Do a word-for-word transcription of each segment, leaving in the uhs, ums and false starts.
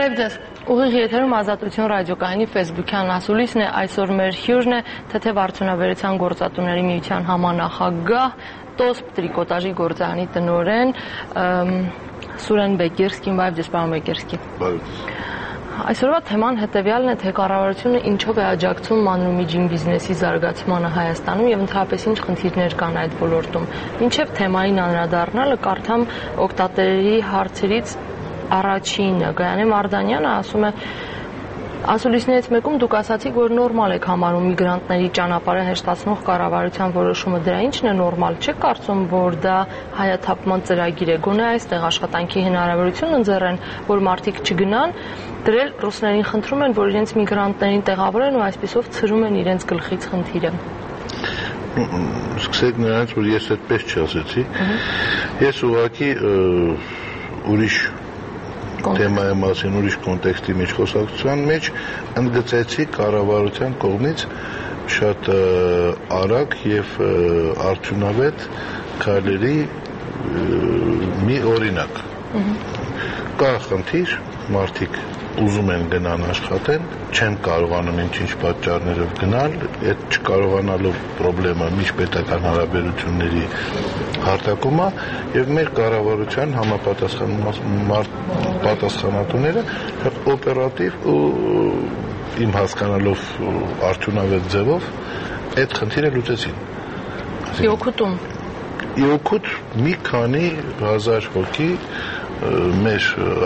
Բարև ձեզ, ուղիղ եթերում Ազատություն ռադիոկայանի ֆեյսբուքյան ասուլիսն է, այսօր մեր հյուրն է Թեթև արդյունաբերության գործատուների միության համանախագահ, Տոսպ տրիկոտաժի գործարանի տնօրեն Սուրեն Բեկիրսկին, բարև ձեզ, պարոն Բեկիրսկի։ Այսօրվա թեման հետևյալն է, թե կառավարությունը ինչով է աջակցում մանրումիջին բիզնեսի զարգացմանը Հայաստանում եւ ընդհանրապես ինչ խնդիրներ կան այդ ոլորտում։ Մինչեւ թեմային անդրադառնալը կարդամ օգտատերերի հարցերից առաջինը, Գայանե Մարդանյանը ասում է. Ասուլիսներից մեկում դուք ասացիք, որ նորմալ եք համարում միգրանտների ճանապարհը հեշտացնող կառավարության որոշումը, դրա ինչն է նորմալ, չեք կարծում, որ դա հայաթափման ծրագիր է, գոնե այստեղ աշխատանքի հնարավորություն ընձեռեն, որ մարդիկ չգնան, դրել ռուսներին խնդրում են, որ իրենց միգրանտներին տեղավորեն ու այսպիսով ցրում են իրենց գլխից խնդիրը։ Սկսեք նրանց, որ ես այդպես չասեցի, ես ուղղակի ուրիշ թեմայի մասին ուրիշ կոնտեքստի մեջ խոսակցության մեջ ընդգծեցի կառավարության կողմից շատ արագ եւ արդյունավետ քայլերի մի օրինակ։ Կա խնդիր, մարդիկ ուզում են գնան աշխատեն, չեն կարողանում ինչ-ինչ պատճառներով գնալ, այդ չկարողանալու խնդրեմը միջպետական հարաբերությունների հարտակում է եւ մեր կառավարության համապատասխանատուները շատ օպերատիվ ու իմ հասկանալով արդյունավետ ձևով այդ խնդիրը լուծեցին։ Իօքուտում Իօքուտ մի քանի հազար հոգի մեր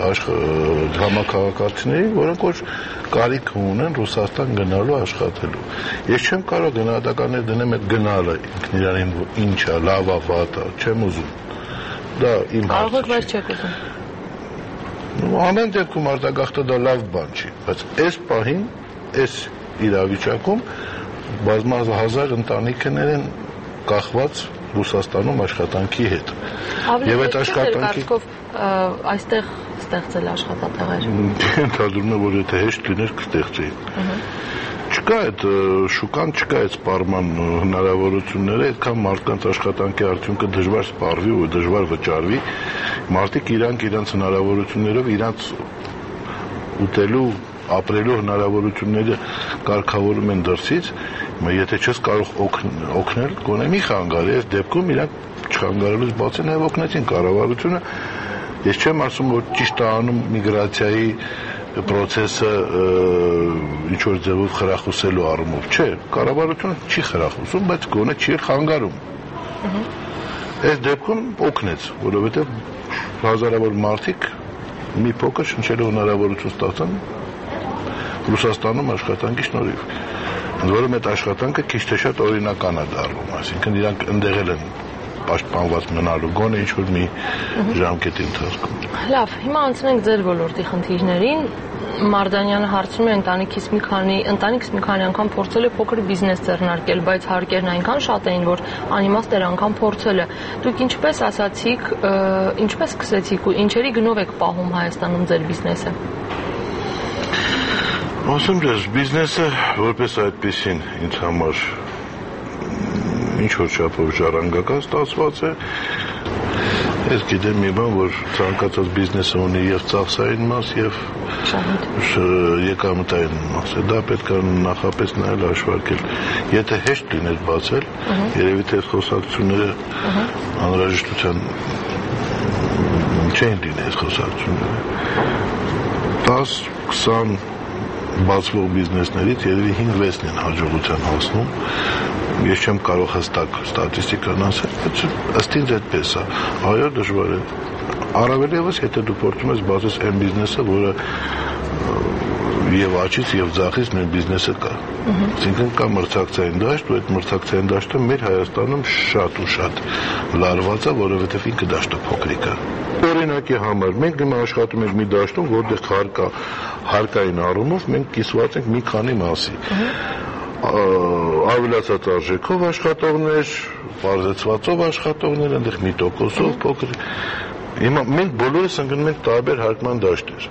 համակարգացիների, որոնք որ կարիք ունեն Ռուսաստան գնալու աշխատելու։ Ես չեմ կարող գնահատականներ դնեմ այդ գնալը ինքն իրեն ինչ է, լավ է, վատ է, չեմ ուզում։ Դա իմ հարցը։ Կարող եք, բայց չեք ուզում։ Ամեն դեպքում արտագաղթը դա լավ բան չի, բայց այս պահին, այս իրավիճակում բազմահազար ընտանիքներ են կախված Ռուսաստանում աշխատանքի հետ։ Եվ այդ աշխատանքի այստեղ ստեղծել աշխատատեղեր։ Ընդհանրում է, որ եթե հեշտ լիներ կստեղծեին։ Չկա այդ շուկան, չկա այդ սպառման հնարավորությունները, այդքան մարդկանց աշխատանքի արդյունքը դժվար սպառվի ու դժվար վճարվի։ Մարդիկ իրանք իրանց հնարավորություններով իրանց ուտելու, ապրելու հնարավորությունները կարգավորում են դրսից, եթե չես կարող օգնել, գոնե մի խանգարի, այս դեպքում իրանք չխանգարելուց բացի նաև օգնեցին կառավարությունը։ Ես չեմ ասում, որ ճիշտ է անում միգրացիայի process-ը ինչ-որ ձևով խրախուսելու առումով, չէ, կառավարությունը չի խրախուսում, բայց գոնե չի խանգարում։ Այս դեպքում օգնեց, որովհետև հազարավոր մարդիկ մի փոքր շնչելու հնարավորություն ստացան Ռուսաստանում աշխատանքի շնորհիվ։ Ընդ որում այդ աշխատանքը քիչ թե շատ օրինական է դառնում, այսինքն իրանք ընդեղել են պաշտպանված մնալու գոնե ինչ-որ մի ժամկետի ընթացքում։ Լավ, հիմա անցնենք ձեր ոլորտի խնդիրներին։ Մարդանյանը հարցնում է ընտանիքից մի քանի, ընտանիքս մի քանի անգամ փորձել է փոքր բիզնես ձեռնարկել, բայց հարկերն այնքան շատ էին, որ անիմաստ էր անգամ փորձելը։ Դուք ինչպես ասացիք, ինչպես սկսեցիք ու ինչերի գնով եք պահում Հայաստանում ձեր բիզնեսը։ Ասեմ ձեզ, բիզնեսը որպես այդպեսին ինձ համար ինչ-որ չափով ժառանգական ստացված է։ Ես գիտեմ մի բան, որ ցանկացած բիզնեսը ունի եւ ծախսային մաս եւ եկամտային մաս։ Դա պետք է նախապես նայել հաշվարկել։ Եթե հեշտ լիներ բացել, երևի թե խոսակցությունները անհրաժեշտության չեն լինի այս խոսակցությունները։ դաս քսան բացվող բիզնեսներից երևի հինգ-վեցն են հաջողության հասնում։ Ես չեմ կարող հստակ ստատիստիկան ասել, բայց ըստ ինձ այդպես է։ Այո, դժվար է։ Առավել ևս, եթե դու փորձում ես բացես այն բիզնեսը, որը եւ աճից եւ ձախից նույն բիզնեսը կա։ Այսինքն կա մրցակցային դաշտ, ու այդ մրցակցային դաշտը մեր Հայաստանում շատ ու շատ լարված է, որովհետեւ ինքը դաշտը փոքրիկ է։ Օրինակի համար մենք հիմա աշխատում ենք մի դաշտում, որտեղ հարկա հարկային առումով մենք կիսված ենք մի քանի մասի։ Ավելացած արժեքով աշխատողներ, բարձրացվածով աշխատողներ, այնտեղ մի տոկոսով փոքր։ Հիմա մենք բոլորս ընկնում ենք տարբեր հարկման դաշտեր։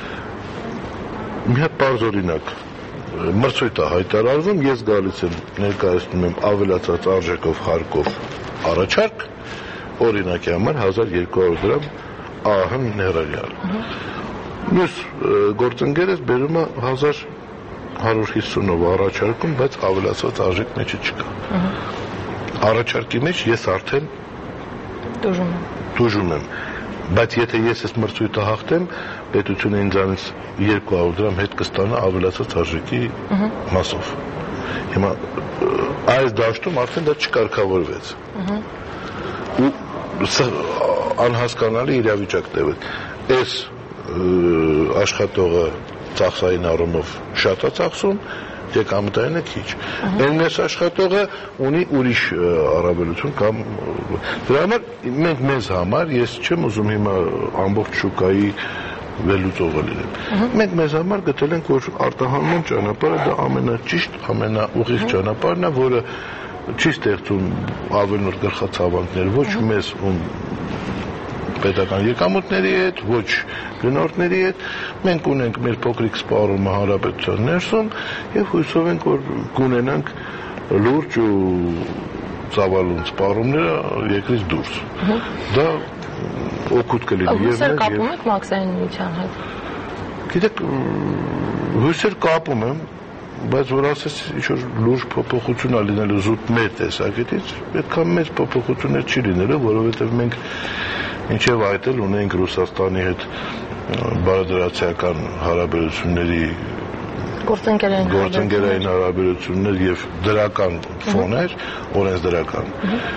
Մի հատ բարձ օրինակ մրցույթ է հայտարարվում, ես գալիս եմ ներկայացնում եմ ավելացած արժեքով հարկով առաջարկ, օրինակի համար հազար երկու հարյուր դրամ ԱՀ ներառյալ։ Մյուս գործընկերս բերում է հազար հարյուր հիսունով առաջարկում, բայց ավելացված արժեք մեջը չկա։ Առաջարկի մեջ ես արդեն դժում եմ։ Դժում եմ, բայց եթե ես այս մրցույթը հաղթեմ, պետությունը ինձանից երկու հարյուր դրամ հետ կստանա ավելացած արժեքի մասով։ Հիմա այս դաշտում արդեն դա չկարգավորվեց։ Ու անհասկանալի իրավիճակ տևեց։ Այս աշխատողը ծախսային առումով շատ է ծախսում, եկամտայինը քիչ։ Այն մեծ աշխատողը ունի ուրիշ առավելություն կամ դրա համար մենք մեզ համար ես չեմ ուզում հիմա ամբողջ շուկայի վերլուծողը լինեմ։ Մենք մեզ համար գտել ենք, որ արտահանման ճանապարհը դա ամենաճիշտ, ամենաուղիղ ճանապարհն է, որը չի ստեղծում ավելորդ գլխացավանքներ ոչ մեզ ում պետական եկամուտների հետ, ոչ գնորդների հետ, մենք ունենք մեր փոքրիկ սպառումը հանրապետության ներսում եւ հույսով ենք, որ կունենանք լուրջ ու ծավալուն սպառումները երկրից դուրս։ Դա օգուտ կլինի եւ հույսեր կապում եք մաքսային միության հետ։ Գիտեք, հույսեր կապում եմ, բայց որ ասես ինչ-որ լուրջ փոփոխություն ա լինելու զուտ մեր տեսակետից, այդքան մեծ փոփոխություններ չի լինելու, որովհետեւ մենք մինչև այդ էլ ունենք Ռուսաստանի հետ բարեդրացիական հարաբերությունների գործընկերային հարաբերություններ եւ դրական ֆոներ, օրենսդրական։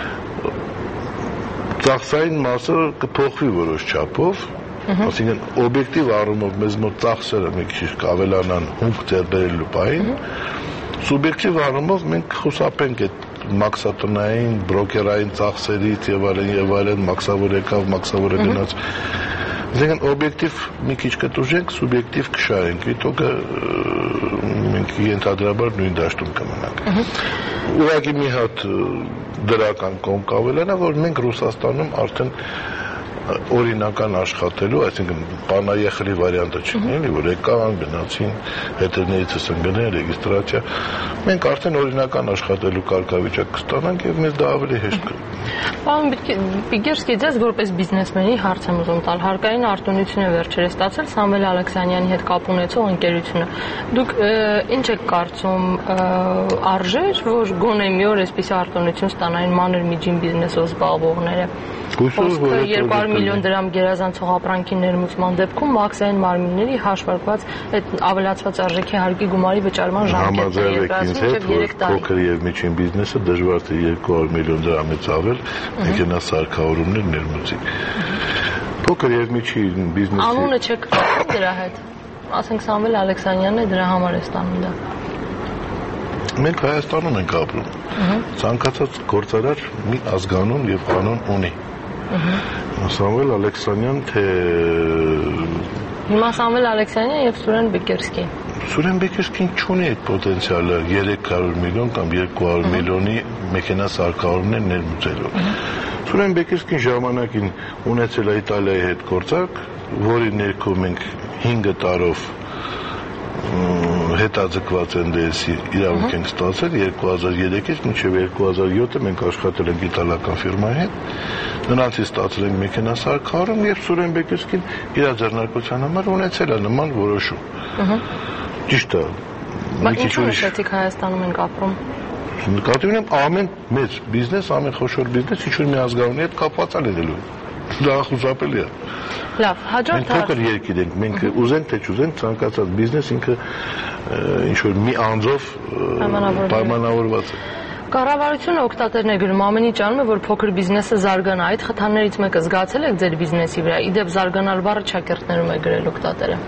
Ծախսային մասը կփոխվի որոշ չափով, այսինքն օբյեկտիվ առումով մեզ մոտ ծախսերը մի քիչ կավելանան հումք ձեռբերելու պահին, սուբյեկտիվ առումով մենք խուսափենք այդ մաքսատնային, բրոկերային ծախսերից եւ այլն եւ այլն, մաքսավոր եկավ, մաքսավոր գնաց։ Այսինքն օբյեկտիվ մի քիչ կտուժենք, սուբյեկտիվ կշարենք, հետո մենք ենթադրաբար նույն դաշտում կմնանք։ Ուղղակի մի հատ դրական կողմ կավելանա, որ մենք Ռուսաստանում արդեն օրինական աշխատելու, այսինքն պանայեխլի վարիանտը չունի, էլի որ եկան, գնացին, հետևներիցս ընկնել, ռեգիստրացիա։ Մենք արդեն օրինական աշխատելու կարգավիճակ կստանանք եւ մեզ դա ավելի հեշտ կլինի։ Պարոն Բիգերսկի, ձեզ որպես բիզնեսմենի հարց եմ ուզում տալ, հարկային արտոնություն է վերջերս ստացել Սամվել Ալեքսանյանի հետ կապ ունեցող ընկերությունը։ Դուք ինչ եք կարծում, արժեր, որ գոնե մի օր այսպիսի արտոնություն ստանային մանր միջին բիզնեսով զբաղվողները։ երկու հարյուր միլիոն դրամ գերազանցող ապրանքի ներմուծման դեպքում մաքսային մարմինների հաշվարկված այդ ավելացված արժեքի հարկի գումարի վճարման ժամկետը երբրացնում եւ փոքր եւ միջին բիզնեսը դժվար է երկու հարյուր միլիոն դրամից ավել մեքենա սարքավորումներ ներմուծի։ Փոքր եւ միջին բիզնեսի անունը չեք կապում դրա հետ։ Ասենք Սամվել Ալեքսանյանն է դրա համար է ստանում դա։ Մենք Հայաստանում ենք ապրում։ Ցանկացած գործարար մի ազգանուն եւ կանոն ունի։ Սամվել Ալեքսանյան թե Հիմա Սամվել Ալեքսանյան եւ Սուրեն Բեկերսկի։ Սուրեն Բեկերսկին չունի այդ պոտենցիալը երեք հարյուր միլիոն կամ երկու հարյուր միլիոնի մեքենա սարքավորումներ ներմուծելու։ Սուրեն Բեկերսկին ժամանակին ունեցել է Իտալիայի հետ գործարք, որի ներքո մենք հինգ տարով հետաձգված Էն Դե Էս-ի իրավունք ենք ստացել երկու հազար երեքից մինչև երկու հազար յոթը մենք աշխատել ենք իտալական ֆիրմայի հետ, նրանցից ստացել ենք մեքենասարքավորում եւ Սուրեն Բեկերսկին իր ձեռնարկության համար ունեցել է նման որոշում։ Ճիշտ է։ Բայց ինչ ունեցեք Հայաստանում ենք ապրում։ Նկատի ունեմ ամեն մեծ բիզնես, ամեն խոշոր բիզնես ինչ որ մի ազգանունի հետ կապված է լինելու։ Դա խուսափելի է։ Լավ, հաջորդ մենք փոքր երկիր ենք, մենք ուզենք թե չուզենք ցանկացած բիզնես ինքը ինչ որ մի անձով պայմանավորված է։ Կառավարությունը օգտատերն է գրում, ամեն ինչ անում է, որ փոքր բիզնեսը զարգանա։ Այդ խթաններից մեկը զգացել եք ձեր բիզնեսի վրա։ Իդեպ զարգանալ բառը ճակերտներում է գրել օգտատերը։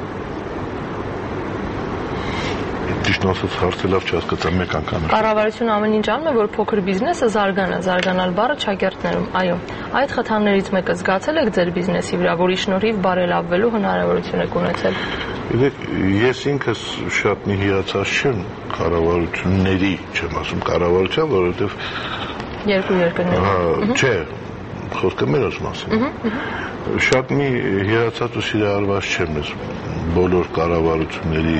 Ճիշտ ասած հարցը լավ չհասկացա մեկ անգամ։ Կառավարությունը ամեն ինչ անում է, որ փոքր բիզնեսը զարգանա, զարգանալ բառը ճակերտներում։ Այո, այդ խթաններից մեկը զգացել եք ձեր բիզնեսի վրա, որի շնորհիվ բարելավվելու հնարավորություն եք ունեցել։ Գիտեք, ես ինքս շատ մի հիացած չեմ կառավարությունների, չեմ ասում կառավարության, որովհետև երկու երկրներ։ Հա, չէ, խոսքը մերոց մասին։ Շատ մի հիացած ու սիրահարված չեմ ես բոլոր կառավարությունների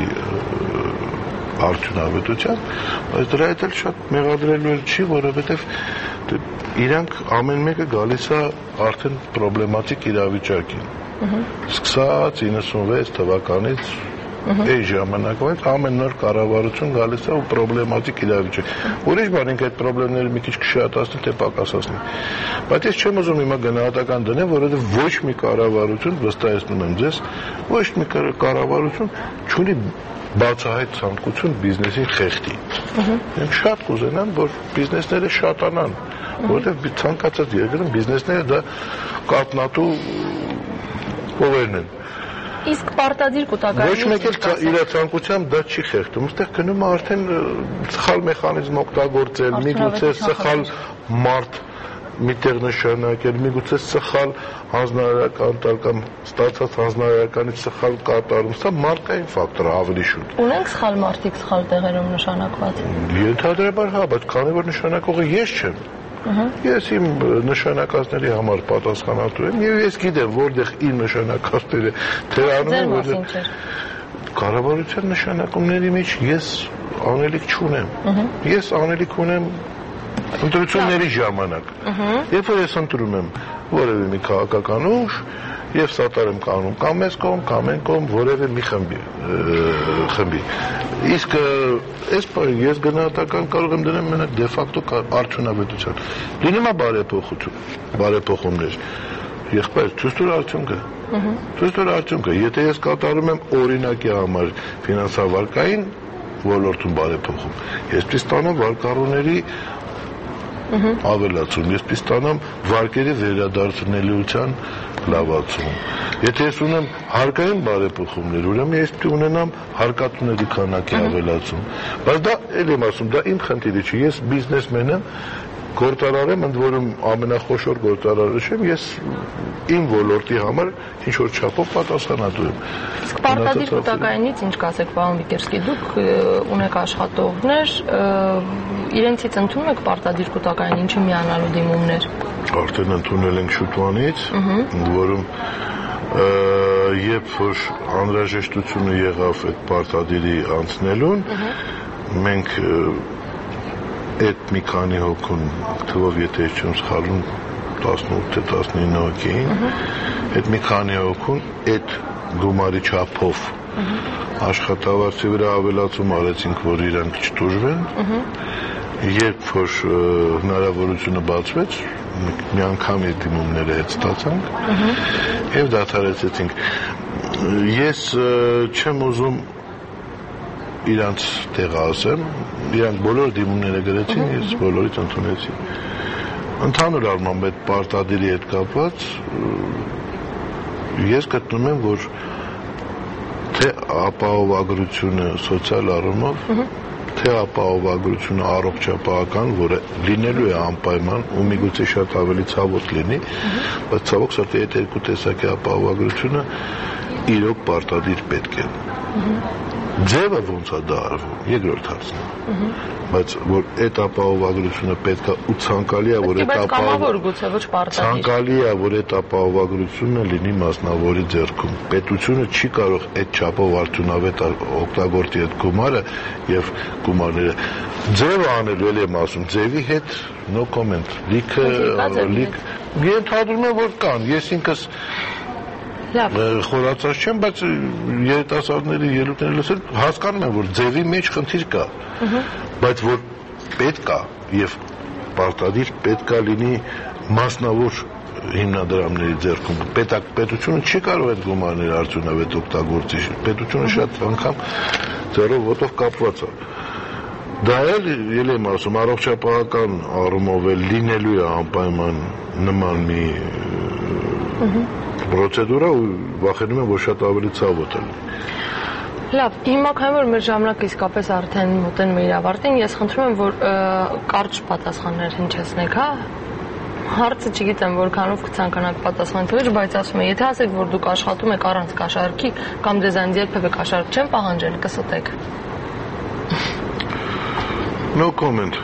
արդյունավետության, բայց դրա հետ էլ շատ մեղադրելու չի, որովհետև Իրանք ամեն մեկը գալիս է արդեն պրոբլեմատիկ իրավիճակին։ Սկսած իննսունվեց թվականից Այս ժամանակվանից ամեն նոր կառավարություն գալիս է ու պրոբլեմատիկ իրավիճակ։ Ուրիշ բան ինքը այդ պրոբլեմները մի քիչ կշատացնի, թե պակասացնի։ Բայց ես չեմ ուզում հիմա գնահատական դնեմ, որովհետև ոչ մի կառավարություն, վստահեցնում եմ ձեզ, ոչ մի կառավարություն չունի բացահայտ ցանկություն բիզնեսին խեղդի։ Մենք շատ կուզենան, որ բիզնեսները շատանան, որովհետև ցանկացած երկրում բիզնեսները դա կատնատու կողերն են։ Իսկ պարտադիր կուտակարանի Ոչ մեկ էլ իր ցանկությամբ դա չի խեղդում, այստեղ գնում է արդեն սխալ մեխանիզմ օգտագործել, միգուցե սխալ մարդ միտեղ նշանակել, միգուցե սխալ հանձնարարական տալ կամ ստացած հանձնարարականից սխալ կատարում, սա մարդկային ֆակտոր է ավելի շուտ։ Ունենք սխալ մարդիկ սխալ տեղերում նշանակված։ Ենթադրաբար հա, բայց քանի որ նշանակողը ես չեմ։ Ես իմ նշանակածների համար պատասխանատու եմ եւ ես գիտեմ որտեղ իմ նշանակածները թերանում են, որտեղ կառավարության նշանակումների մեջ ես անելիք չունեմ։ Ես անելիք ունեմ ընտրությունների ժամանակ։ Երբ որ ես ընտրում եմ որևէ մի քաղաքական ուժ եւ սատարեմ կանոն կամ ես կողմ կամ են կողմ որևէ մի խմբի խմբի իսկ այս ես գնահատական կարող եմ դնել մենակ դե ֆակտո արդյունավետության լինում է բարեփոխություն բարեփոխումներ եղբայր ցույց տուր արդյունքը ցույց տուր արդյունքը եթե ես կատարում եմ օրինակի համար ֆինանսավարկային ոլորտում բարեփոխում ես պիստանամ վարկառուների ավելացում ես պիստանամ վարկերի վերադարձնելիության լավացում եթե ես ունեմ հարկային բարեփոխումներ ուրեմն ես պետք է ունենամ հարկատուների քանակի ավելացում բայց դա էլ եմ ասում դա իմ խնդիրը չի ես բիզնեսմեն եմ գործարար եմ ընդ որում ամենախոշոր գործարարը չեմ ես իմ ոլորտի համար ինչ որ չափով պատասխանատու եմ իսկ պարտադիր կուտակայինից ինչ կասեք պարոն Վիկերսկի դուք ունեք աշխատողներ իրենցից ընդունում եք պարտադիր կուտակային ինչի միանալու դիմումներ արդեն ընդունել ենք շուտվանից ընդ որում երբ որ անհրաժեշտությունը եղավ այդ պարտադիրի անցնելուն մենք այդ մի քանի հոգուն թվով եթե չեմ սխալվում տասնութ թե տասնինը հոգի էին այդ մի քանի հոգուն այդ գումարի չափով աշխատավարձի վրա ավելացում արեցինք որ իրանք չտուժվեն երբ որ հնարավորությունը բացվեց մի անգամ այդ դիմումները հետ ստացանք եւ դադարեցինք ես չեմ ուզում իրանց տեղը ասեմ, իրանք բոլոր դիմումները գրեցին, ես բոլորից ընդունեցի։ Ընդհանուր առմամբ այդ պարտադիրի հետ կապված ես գտնում եմ, որ թե ապահովագրությունը սոցիալ առումով, թե ապահովագրությունը առողջապահական, որը լինելու է անպայման ու միգուցե շատ ավելի ցավոտ լինի, բայց ցավոք սրտի այդ երկու տեսակի ապահովագրությունը իրոք պարտադիր պետք է։ Ձևը ոնց է դա արվում, երկրորդ հարցն է, բայց որ այդ ապահովագրությունը պետք է ու ցանկալի է, որ այդ ցանկալի է, որ այդ ապահովագրությունը լինի մասնավորի ձեռքում։ Պետությունը չի կարող այդ չափով արդյունավետ օգտագործի այդ գումարը եւ գումարները։ Ձևը անելու եմ ասում, ձևի հետ no comment։ Լիքը լիք ենթադրում եմ որ կան, ես ինքս խորացած չեմ, բայց երիտասարդների ելույթները լսել հասկանում եմ, որ ձևի մեջ խնդիր կա, բայց որ պետք է եւ պարտադիր պետք է լինի մասնավոր հիմնադրամների ձեռքում։ Պետությունը չի կարող այդ գումարները արդյունավետ օգտագործի, պետությունը շատ անգամ ձեռով ոտով կապված է։ Դա էլ ել եմ ասում, առողջապահական առումով էլ լինելու է անպայման նման մի պրոցեդուրա ու վախենում եմ, որ շատ ավելի ցավոտ է։ Լավ, հիմա քանի որ մեր ժամանակը իսկապես արդեն մոտենում է իր ավարտին, ես խնդրում եմ, որ կարճ պատասխաններ հնչեցնեք, հա։ Հարցը չգիտեմ որքանով կցանկանաք պատասխանել թե ոչ, բայց ասում եմ, եթե ասեք, որ դուք աշխատում եք առանց կաշառքի կամ դեզայնից երբևէ կաշառք չեն պահանջել, կստեք։ No comment։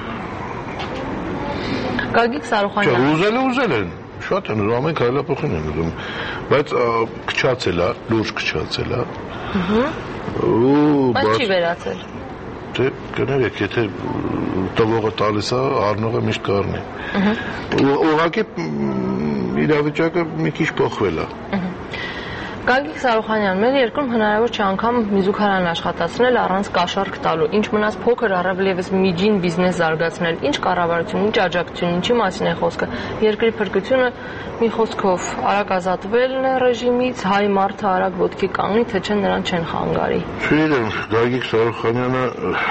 Գագիկ Սարուխանյան։ Ուզել է ուզել են։ Շատ են ուզում, ամեն քայլափոխին են ուզում, բայց քչացել է, լուրջ քչացել է։ Բայց չի վերացել։ Թե կներեք, եթե տվողը տալիս է, առնողը միշտ կառնի։ Ուղղակի իրավիճակը մի քիչ փոխվել է։ Գագիկ Սարուխանյան, մեր երկրում հնարավոր չէ անգամ միզուգարան աշխատացնել առանց կաշառք տալու, ինչ մնաց փոքր առավել ևս միջին բիզնես զարգացնել, ինչ կառավարություն, ինչ աջակցություն, ինչի մասին է խոսքը։ Երկրի փրկությունը մի խոսքով արագ ազատվելն է ռեժիմից, հայ մարդը արագ ոտքի կանգնի, թե չէ նրան չեն խանգարի։ Չգիտեմ, Գագիկ Սարուխանյանը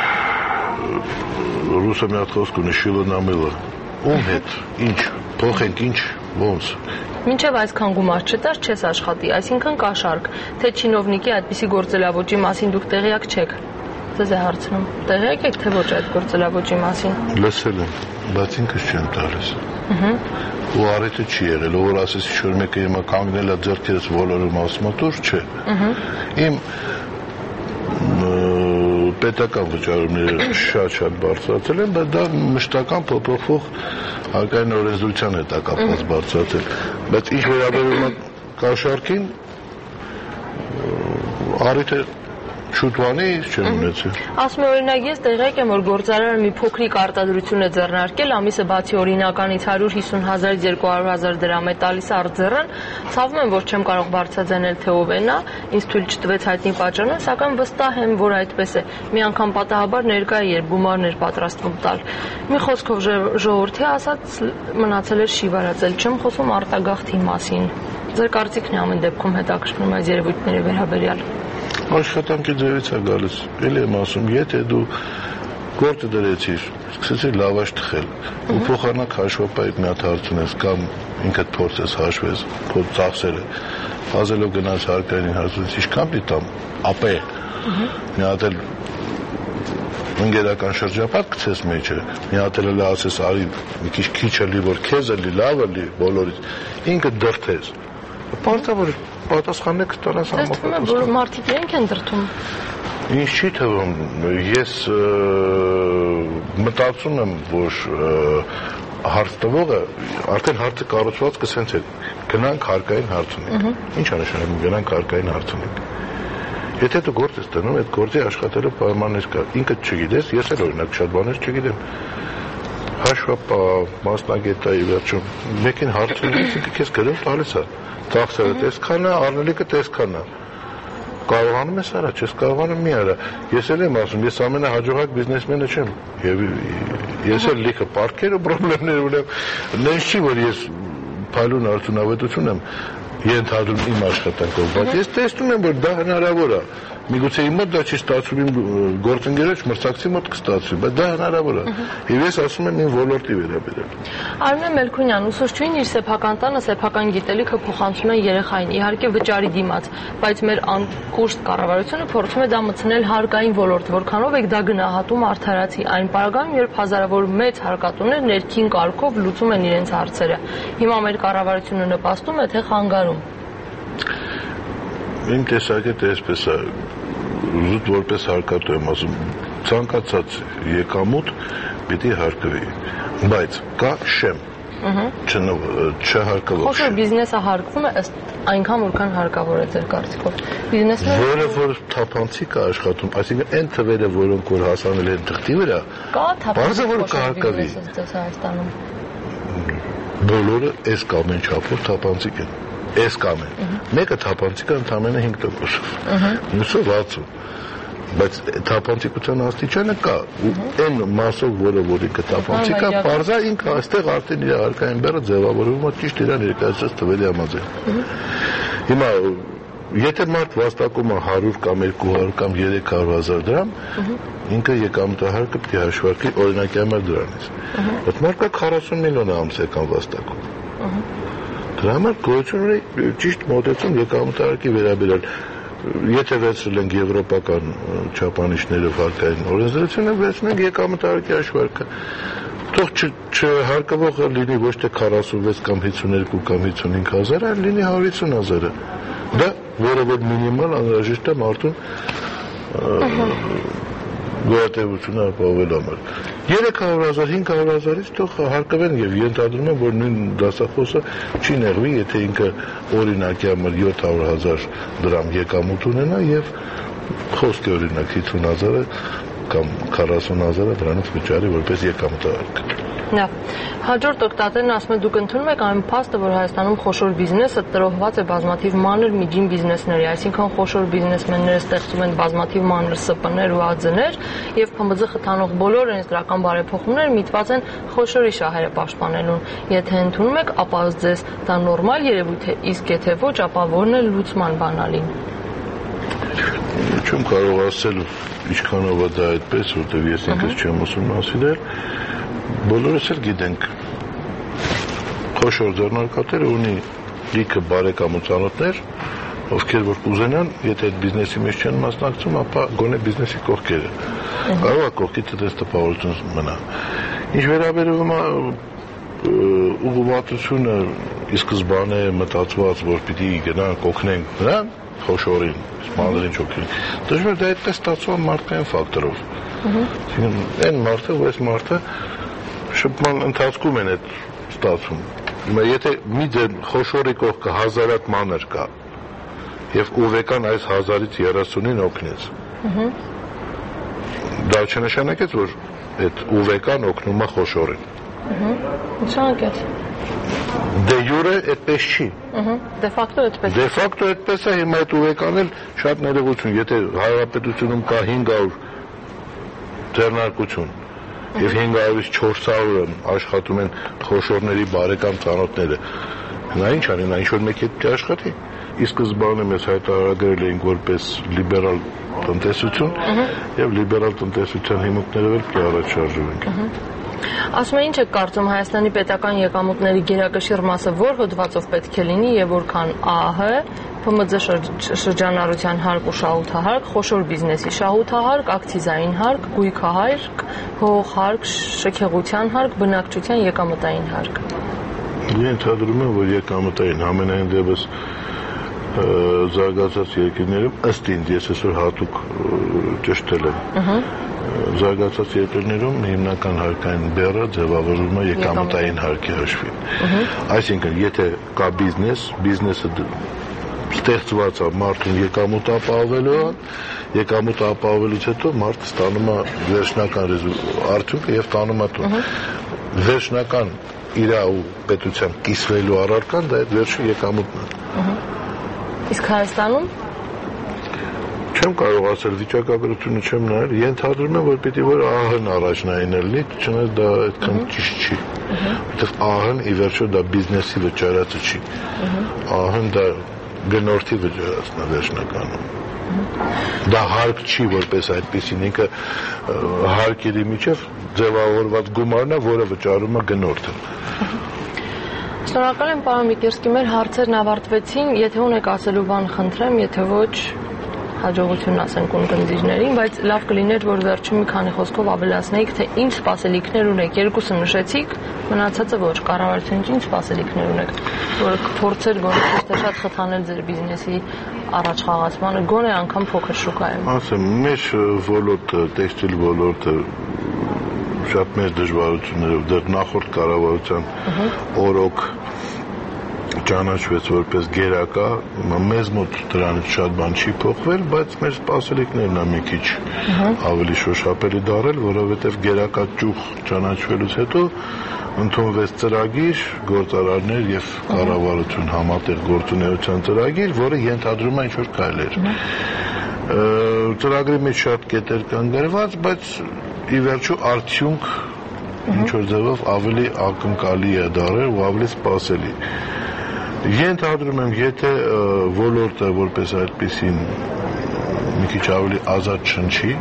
ռուսը մի հատ խոսք ունի, շիլը նամելը, ում հետ, ինչ, փոխենք ինչ, ոնց։ Մինչև այսքան գումար չտար, չես աշխատի, այսինքն կաշառք, թե չինովնիկի այդպիսի գործելավոճի մասին դուք տեղյակ չեք։ Ձեզ է հարցնում, տեղյակ եք, թե ոչ այդ գործելավոճի մասին։ Լսել եմ, բայց ինքս չեմ տալիս։ Ու առիթը չի եղել, ով որ ասես ինչ-որ մեկը հիմա կանգնել է ձեռքերս ոլորում ասում է, դուր չէ։ Իմ պետական վճարումները շատ-շատ բարձրացել են, բայց դա մշտական փոփոխվող հարկային օրենսդրության հետ է կապված բարձրացել, բայց ինչ վերաբերում է կաշառքին, առիթը շուտվանի չեմ ունեցել։ Ասում է օրինակ ես տեղյակ եմ, որ գործարարը մի փոքրիկ արտադրություն է ձեռնարկել, ամիսը բացի օրինականից հարյուր հիսուն հազարից երկու հարյուր հազար դրամ է տալիս արձեռն, ցավում եմ, որ չեմ կարող բարձրաձայնել, թե ով է նա, ինձ թույլ չտվեց հայտնի պատճառը, սակայն վստահ եմ, որ այդպես է։ Մի անգամ պատահաբար ներկա է, երբ գումարներ պատրաստվում տալ։ Մի խոսքով ժողովրդի ասած մնացել էր շիվարածել, չեմ խոսում արտագաղթի մասին։ Ձեր կարծիքն է ամեն դեպքում հետաքրքրում այս երևույթների վերաբերյալ։ Աշխատանքի ձևից է գալիս, էլի եմ ասում, եթե դու գործը դրեցիր, սկսեցիր լավաշ թխել, ու փոխանակ հաշվապայք մի հատ հարց ունես, կամ ինքդ փորձես հաշվես, քո ծախսերը, բազելով գնաց հարկային հարցից, ինչքան պիտամ, ապե, մի հատ էլ ընկերական շրջապատ գցես մեջը, մի հատ էլ ասես արի, մի քիչ քիչ էլի, որ քեզ էլի, լավ էլի, բոլորից, ինքդ դրթես, պարտավոր պատասխանները կստանաս համապատասխան։ Դες թվում է, որ մարդիկ իրենք են դրթում։ Ինձ չի թվում, ես մտածում եմ, որ հարց տվողը արդեն հարցը կառուցվածքը սենց է, գնանք հարկային հարց ունենք։ Ինչ է նշանակում գնանք հարկային հարց ունենք։ Եթե դու գործ ես տնում, այդ գործի աշխատելու պայմաններ կա, ինքդ չգիտես, ես էլ օրինակ շատ բաներ չգիտեմ։ Հաշվապա, մասնագետայի վերջում, մեկին հարց ունես, ինքը քեզ գրում տալիս է։ Ծախսերը տեսքան է, առնելիքը տեսքան է։ Կարողանում ես արա, չես կարողանում մի արա։ Ես էլ եմ ասում, ես ամենահաջողակ բիզնեսմենը չեմ։ Եվ ես էլ լիքը պարտքեր ու պրոբլեմներ ունեմ։ Նենց չի, որ ես փայլուն արդյունավետություն եմ ենթադրում իմ աշխատանքով, բայց ես տեսնում եմ, որ դա հնարավոր է։ Միգուցե իմ մոտ դա չի ստացվում, իմ գործընկերոջ մրցակցի մոտ կստացվի, բայց դա հնարավոր է։ Եվ ես ասում եմ իմ ոլորտի վերաբերյալ։ Արմեն Մելքոնյան, ուսուցչուհին իր սեփական տանը սեփական գիտելիքը փոխանցում է երեխային, իհարկե վճարի դիմաց, բայց մեր անկուրս կառավարությունը փորձում է դա մտցնել հարկային ոլորտ, որքանով եք դա գնահատում արդարացի այն պարագայում, երբ հազարավոր մեծ հարկատուներ ներքին կարգով լուծում են իրենց հարցերը։ Հիմա մեր կառավարությունը նպաստում է, թե խանգարում։ Իմ տեսակետը այսպես է, զուտ որպես հարկատու եմ ասում, ցանկացած եկամուտ պիտի հարկվի, բայց կա շեմ, չհարկվող շեմ։ Խոսքը բիզնեսը հարկվում է ըստ այնքան, որքան հարկավոր է ձեր կարծիքով։ Որը որ թափանցիկ է աշխատում, այսինքն այն թվերը, որոնք որ հասանել են թղթի վրա, բարձր որ կհարկվի։ Բոլորը այս կամ են չափով թափանցիկ են։ Այս կամ են։ Մեկը թափանցիկը ընդամենը հինգ տոկոսով, մյուսը վաթսուն, բայց թափանցիկության աստիճանը կա, ու այն մասով, որը որ ինքը թափանցիկ է, պարզա ինքը այստեղ արդեն իր հարկային բեռը ձևավորվում է ճիշտ իր ներկայացած թվերի համաձայն։ Հիմա եթե մարդ վաստակում է հարյուր կամ երկու հարյուր կամ երեք հարյուր հազար դրամ, ինքը եկամտահարկը պետք է հաշվարկի օրինակի համար դրանից։ Բայց մարդը քառասուն միլիոն ամսական վաստակում։ Դրա համար գոյություն ունի ճիշտ մոտեցում եկամտահարկի վերաբերյալ։ Եթե վերցրել ենք եվրոպական չափանիշներով հարկային օրենսդրությունը, վերցնենք եկամտահարկի հաշվարկը։ Թող չհարկվողը լինի ոչ թե քառասունվեց կամ հիսունյոթ կամ հիսունհինգ հազար, այլ լինի հարյուր հիսուն հազարը։ Դա որը որ մինիմալ անհրաժեշտ է մարդուն գոյատևությունը ապահովելու համար։ երեք հարյուր հազար, հինգ հարյուր հազարից թող հարկվեն եւ ենթադրում եմ, որ նույն դասախոսը չի նեղվի, եթե ինքը օրինակի համար յոթ հարյուր հազար դրամ եկամուտ ունենա եւ խոսքի օրինակ հիսուն հազարը կամ քառասուն հազարը դրանից վճարի որպես եկամտահարկ։ Լավ, հաջորդ օգտատերն ասում է դուք ընդունում եք այն փաստը, որ Հայաստանում խոշոր բիզնեսը տրոհված է բազմաթիվ մանր միջին բիզնեսների, այսինքն խոշոր բիզնեսմենները ստեղծում են բազմաթիվ մանր ՍՊ-ներ ու ԱՁ-ներ եւ ՓՄԶ խթանող բոլոր ինստրական բարեփոխումները միտված են խոշորի շահերը պաշտպանելուն։ Եթե ընդունում եք, ապա ըստ ձեզ դա նորմալ երևույթ է, իսկ եթե ոչ, ապա որն է լուծման բանալին։ Չեմ կարող ասել ինչքանով է դա այդպես, որտեղ ես ինքս չեմ ուսումնասիրել, բոլորս էլ գիտենք խոշոր ձեռնարկատերը ունի լիքը բարեկամ ու ծանոթներ, ովքեր որ կուզենան, եթե այդ բիզնեսի մեջ չեն մասնակցում, ապա գոնե բիզնեսի կողքերը։ Կարող է կողքի դες տպավորություն մնա։ Ինչ վերաբերում է ուղղվածությունը ի սկզբանե մտածված, որ պիտի գնանք օգնենք նրան, խոշորին, մանրին չօգնենք։ Դժվար դա այդպես ստացվում է մարդկային ֆակտորով։ Այն մարդը, որ այս մարդը շփման ընթացքում են այդ ստացվում։ Հիմա եթե մի ձեր խոշորի կողքը հազարատ մանր կա եւ ուվեկան այս հազարից երեսունին օգնեց։ Դա չնշանակեց, որ այդ ուվեկան օգնում է խոշորին։ Նշանակեց։ Դե յուրե այդպես չի։ Դե ֆակտո այդպես։ Դե ֆակտո այդպես է, հիմա այդ ուվեկան էլ շատ ներողություն, եթե հանրապետությունում կա հինգ հարյուր ձեռնարկություն եւ հինգ հարյուրից չորս հարյուրը աշխատում են խոշորների բարեկամ ծանոթները, նա ինչ անի, նա ինչ-որ մեկի հետ աշխատի։ Ի սկզբանե մեզ հայտարարել էինք որպես լիբերալ տնտեսություն եւ լիբերալ տնտեսության հիմունքներով էլ պետք է առաջ շարժվենք։ Ասում է, ինչ եք կարծում, Հայաստանի պետական եկամուտների գերակշիռ մասը որ հոդվածով պետք է լինի եւ որքան ԱՀ, ՓՄԶ շրջանառության հարկ ու շահութահարկ, խոշոր բիզնեսի շահութահարկ, ակցիզային հարկ, գույքահարկ, հողհարկ, շքեղության հարկ, բնակչության եկամտային հարկ։ Ենթադրում եմ, որ եկամտային ամենայն դեպս զարգացած երկրներում ըստ ինձ ես այսօր հատուկ ճշտել եմ։ Զարգացած երկրներում հիմնական հարկային բեռը ձևավորվում է եկամտային հարկի հաշվին։ Այսինքն, եթե կա բիզնես, բիզնեսը ստեղծված է մարդուն եկամուտ ապահովելու, եկամուտ ապահովելուց հետո մարդը ստանում է վերջնական արդյունքը եւ տանում է տուն։ Վերջնական իր ու պետության կիսվելու առարկան դա այդ վերջի եկամուտն է։ Իսկ Հայաստանում չեմ կարող ասել, վիճակագրությունը չեմ նայել, ենթադրում եմ, որ պիտի որ ԱՀ-ն առաջնային լինի, չնայած դա այդքան ճիշտ չի, որովհետև ԱՀ-ն ի վերջո դա բիզնեսի վճարածը չի, ԱՀ-ն դա գնորդի վճարածն է վերջնականում, դա հարկ չի որպես այդպեսին, ինքը հարկերի միջև ձևավորված գումարն է, որը վճարում է գնորդը։ Շնորհակալ եմ, պարոն Միկերսկի, մեր հարցերն ավարտվեցին, եթե ունեք ասելու բան խնդրեմ, եթե ոչ հաջողություն ասենք ունկնդիրներին, բայց լավ կլիներ, որ վերջում մի քանի խոսքով ավելացնեիք, թե ինչ սպասելիքներ ունեք, երկուսը նշեցիք, մնացածը ոչ, կառավարությունից ինչ սպասելիքներ ունեք, որ փորձեր գոնե թե շատ խթանել ձեր բիզնեսի առաջխաղացմանը, գոնե անգամ փոքր շուկայում։ Ասեմ, մեր ոլորտը, տեքստիլ ոլորտը շատ մեծ դժվարություններով դեռ նախորդ կառավարության օրոք ճանաչվեց որպես գերակա, մեզ մոտ դրանից շատ բան չի փոխվել, բայց մեր սպասելիքներն է մի քիչ ավելի շոշափելի դարել, որովհետև գերակա ճյուղ ճանաչվելուց հետո ընդունվեց ծրագիր, գործարարներ եւ կառավարություն համատեղ գործունեության ծրագիր, որը ենթադրում է ինչ-որ քայլեր։ Ծրագրի մեջ շատ կետեր կան գրված, բայց ի վերջո արդյունք ինչ-որ ձևով ավելի ակնկալի է դարել ու ավելի սպասելի։ Ենթադրում եմ, եթե ոլորտը որպես այդպեսին մի քիչ ավելի ազատ շնչի,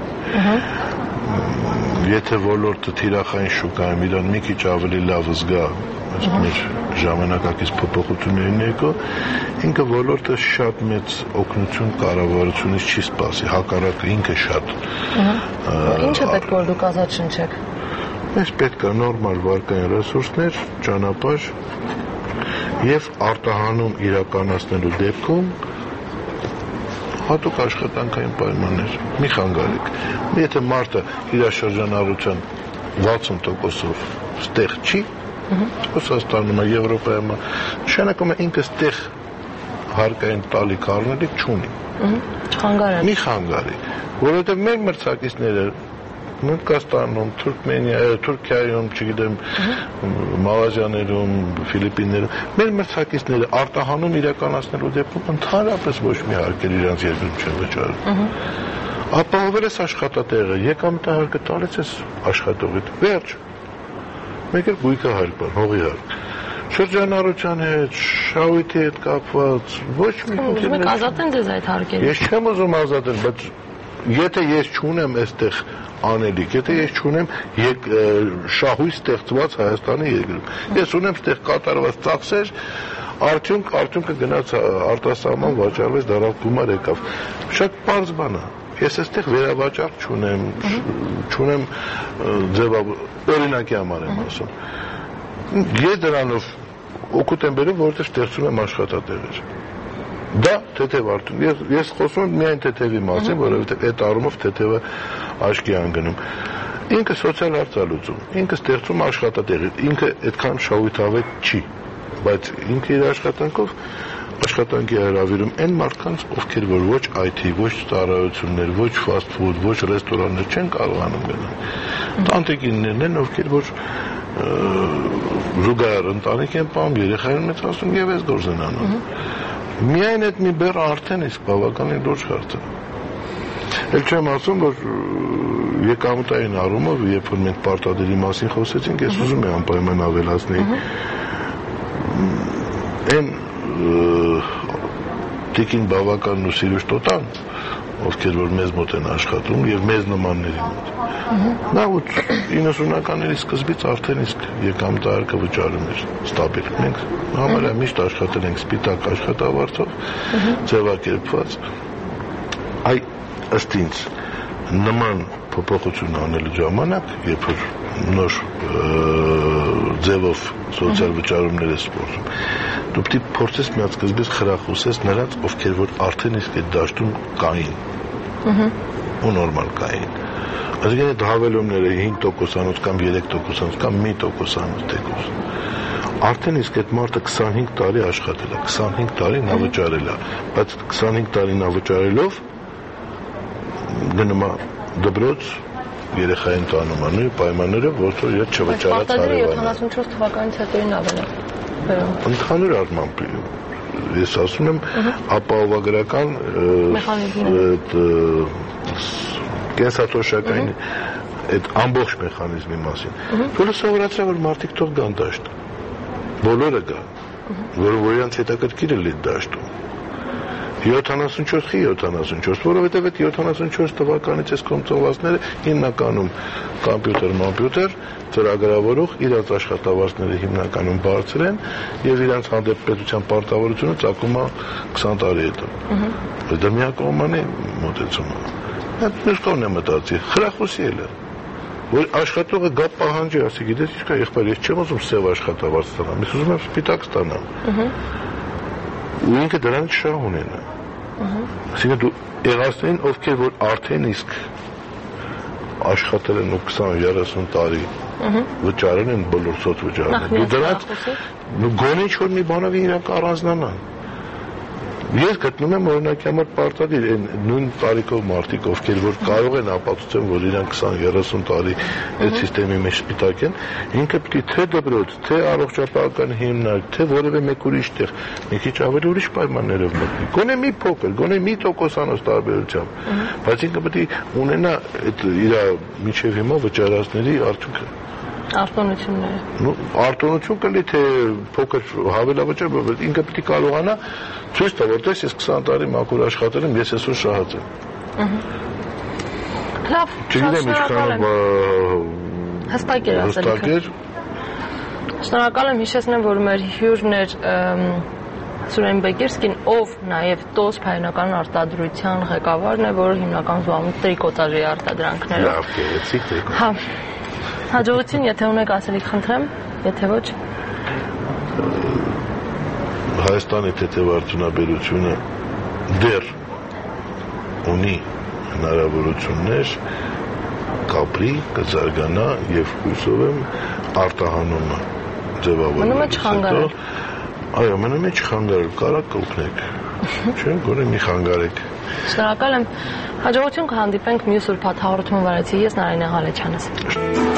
եթե ոլորտը թիրախային շուկայում իրան մի քիչ ավելի լավ զգա, մեր ժամանակակից փոփոխությունների եկո, ինքը ոլորտը շատ մեծ օգնություն կառավարությունից չի սպասի, հակառակը ինքը շատ։ Ինչը պետք որ դուք ազատ շնչեք։ Մեզ պետք է նորմալ վարկային ռեսուրսներ, ճանապարհ եւ արտահանում իրականացնելու դեպքում հատուկ աշխատանքային պայմաններ, մի խանգարեք։ Եթե մարդը իր շրջանառության վաթսուն տոկոսով ստեղ չի, Ռուսաստանում, Եվրոպայում, նշանակում է ինքը ստեղ հարկային տալիք առնելիք չունի։ Չխանգարի։ Մի խանգարի, որովհետև մեր մրցակիցները Հնդկաստանում, Թուրքմենիա, Թուրքիայում, չգիտեմ, Մալազիաներում, Ֆիլիպիններում, մեր մրցակիցները արտահանում իրականացնելու դեպքում ընդհանրապես ոչ մի հարկեր իրենց երկրում չեն վճարում։ Ապահովել ես աշխատատեղը, եկամտահարկը տալիս ես աշխատողիդ, վերջ։ Մեկ էլ գույքը հարկ բան, հողի հարկ։ Շրջանառության հետ, շահույթի հետ կապված, ոչ մի Ուզում եք ազատեն ձեզ այդ հարկերից։ Ես չեմ ուզում ազատել, բայց եթե ես չունեմ այստեղ անելիք, եթե ես չունեմ շահույթ ստեղծված Հայաստանի երկրում, ես ունեմ այստեղ կատարված ծախսեր, արդյունք, արդյունքը գնաց արտասահման վաճառվեց, դարավ գումար եկավ։ Շատ պարզ բան է։ Ես այստեղ վերավաճառ չունեմ, չունեմ ձևավոր, օրինակի համար եմ ասում։ Ես դրանով օգուտ եմ բերում, որովհետև ստեղծում եմ աշխատատեղեր։ Դա թեթև արդյունք։ Ես, ես խոսում եմ միայն թեթևի մասին, որովհետև այդ առումով թեթևը աչքի անգնում։ Ինքը սոցիալ հարց է լուծում, ինքը ստեղծում աշխատատեղեր, ինքը այդքան շահույթավետ չի, բայց ինքը իր աշխատանքով աշխատանքի հրավիրում այն մարդկանց, ովքեր որ ոչ այ թի, ոչ ծառայություններ, ոչ fast food, ոչ ռեստորաններ չեն կարողանում գնալ։ Տանտիկիններն են, ովքեր որ զուգահեռ ընտանիք են պահում, երեխային մեծացնում եւ այս գործ են անում։ Միայն այդ մի բեռը արդեն իսկ բավականին լուրջ հարց է։ Էլ չեմ ասում, որ եկամտային առումով, երբ որ մենք պարտադիրի մասին խոսեցինք, ես ուզում եմ անպայման ավելացնել այն տիկին բավականն ու սիրուշ տոտան, ովքեր որ մեզ մոտ են աշխատում եւ մեզ նմանների մոտ։ Նա իննսունականների սկզբից արդեն իսկ եկամտահարկը վճարում էր ստաբիլ։ Մենք համարյա միշտ աշխատել ենք սպիտակ աշխատավարձով, ձևակերպված։ Այ ըստ ինձ նման փոփոխություն անելու ժամանակ, երբ որ նոր ձևով սոցիալ վճարումներ է սպորտում, դու պետք է փորձես միած սկզբից խրախուսես նրանց, ովքեր որ արդեն իսկ այդ դաշտում կային ու նորմալ կային։ Այսինքն այդ հավելումները հինգ տոկոսանոց կամ երեք տոկոսանոց կամ մի տոկոսանոց տեկոս։ Արդեն իսկ այդ մարդը քսանհինգ տարի աշխատել է, քսանհինգ տարի նա վճարել է, բայց քսանհինգ տարի նա վճարելով գնում է դպրոց, երեխային տանում է նույն պայմաններով, որտեղ իր չվճարած հարևանը։ յոթանասունչորս թվականից հետոին ավել է։ Ընդհանուր առմամբ ես ասում եմ ապահովագրական այդ կենսաթոշակային այդ ամբողջ մեխանիզմի մասին, որը սովորացրել որ մարդիկ թող գան դաշտ, բոլորը գան, որը որ իրենց հետաքրքիր է այդ դաշտում։ յոթանասունչորս խի յոթանասունչորս, որովհետև այդ յոթանասունչորս թվականից այս կոմցողվածները հիմնականում կամպյուտեր, մամպյուտեր, ծրագրավորող իրաց աշխատավարձները հիմնականում բարձր են եւ իրենց հանդեպ պետության պարտավորությունը ծագում է քսան տարի հետո։ Դա միակողմանի մոտեցում է։ Այդ միշտ կողմն է մտածի, խրախուսի էլ է, որ աշխատողը գա պահանջի, ասի գիտես ինչ կա, եղբայր, ես չեմ ուզում սև աշխատավարձ ստանամ, ես ուզում եմ սպիտակ ստանամ։ Ու ինքը դրանից շահ ունենա։ Այսինքն դու եղածներին, ովքեր որ արդեն իսկ աշխատել են ու քսան երեսուն տարի վճարել են բոլոր սոցվճարները, դու դրանց գոնե ինչ-որ մի բանով իրենք առանձնանան։ Ես գտնում եմ օրինակի համար պարտադիր այն նույն տարիքով մարդիկ, ովքեր որ կարող են ապացուցեն, որ իրենք քսան երեսուն տարի այդ սիստեմի մեջ սպիտակ են, ինքը պետք է թե դպրոց, թե առողջապահական հիմնարկ, թե որևէ մեկ ուրիշ տեղ, մի քիչ ավելի ուրիշ պայմաններով մտնի։ Գոնե մի փոքր, գոնե մի տոկոսանոց տարբերությամբ, բայց ինքը պետք է ունենա այդ իր միջև հիմա վճարածների արդյունքը։ Արտոնությունները։ Ну, արտոնություն կլի թե փոքր հավելավճար, բայց ինքը պետք է կարողանա ցույց տա, որտեղ ես քսան տարի մաքուր աշխատել եմ, ես այսօր շահած եմ։ Լավ, չգիտեմ ինչքան հստակ էր ասել։ Շնորհակալ եմ, հիշեցնեմ, որ մեր հյուրն էր Սուրեն Բեկիրսկին, ով նաև տոսպ հայկական արտադրության ղեկավարն է, որը հիմնական զբաղվում է տրիկոտաժի արտադրանքներով։ Լավ, գեղեցիկ տրիկոտ։ Հա։ Հաջողություն, եթե ունեք ասելիք խնդրեմ, եթե ոչ։ Հայաստանի թեթևարդյունաբերությունը դեռ ունի հնարավորություններ կապրի, կզարգանա եւ հույսով եմ արտահանումը ձևավորվի։ Մնում է չխանգարել։ Այո, մնում է չխանգարել, կարա կօգնեք։ Չէ, գոնե մի խանգարեք։ Շնորհակալ եմ։ Հաջողություն կհանդիպենք մյուս ուրբաթ հաղորդման վարեցի ես Նարինե Ղալեչյանս։